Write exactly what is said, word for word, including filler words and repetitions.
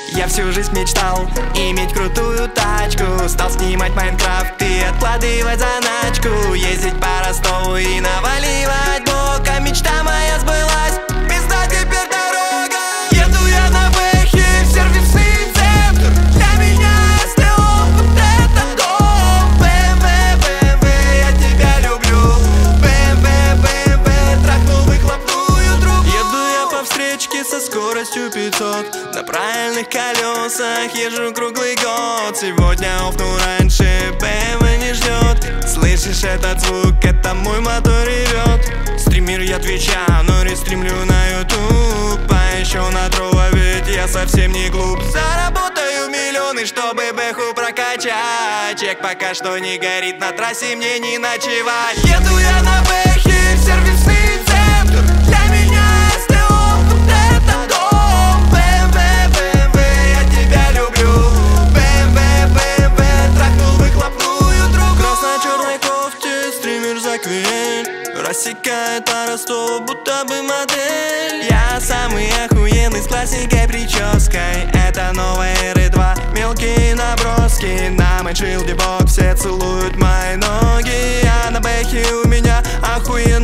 Я всю жизнь мечтал иметь крутую тачку, стал снимать Майнкрафт и откладывать заначку, ездить по Ростову и наваливать блок, а мечта моя сбылась. Пизда теперь дорога. Еду я на бэхе в сервисный центр. Для меня СТО вот это дом. БМВ, БМВ, я тебя люблю. БМВ, БМВ, трахнул выхлопную трубу. Еду я по встречке со скоростью пятьсот. На правильных колесах езжу круглый год. Сегодня офну раньше, БМВ не ждет. Слышишь этот звук, это мой мотор ревет. Стример я Твича, но рестримлю на ютуб. А еще на Трова, ведь я совсем не глуп. Заработаю миллионы, чтобы бэху прокачать. Чек пока что не горит, на трассе мне не ночевать. Еду я на бэхе в сервисный центр. Для меня СТО вот это дом. БМВ, БМВ, я тебя люблю. БМВ, БМВ, трахнул выхлопную трубу. В красно-черной кофте стример Заквель рассекает по Ростову, будто бы модель. Я самый охуенный с классикой прической. Это новая эр два, мелкие наброски. На мой чилдебок все целуют мои ноги. А на бэхе у меня охуенный